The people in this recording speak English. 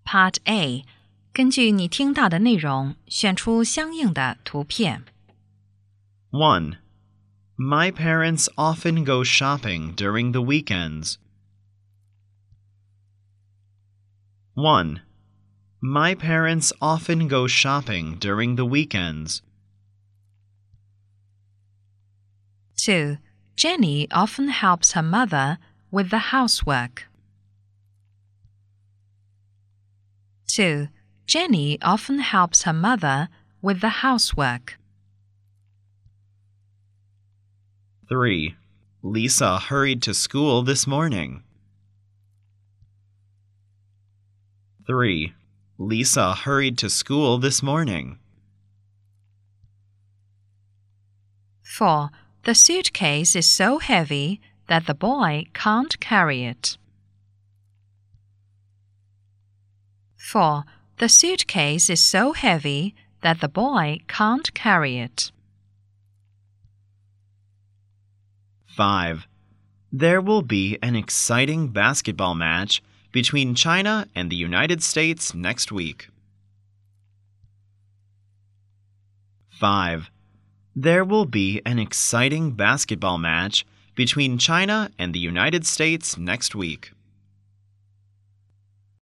Part A， 根据你听到的内容，选出相应的图片。 1. My parents often go shopping during the weekends. 1. My parents often go shopping during the weekends. 2. Jenny often helps her mother with the housework. 2. Jenny often helps her mother with the housework. 3. Lisa hurried to school this morning. 3. Lisa hurried to school this morning. 4. The suitcase is so heavy that the boy can't carry it. 4. The suitcase is so heavy that the boy can't carry it. 5. There will be an exciting basketball match between China and the United States next week. 5. There will be an exciting basketball match between China and the United States next week.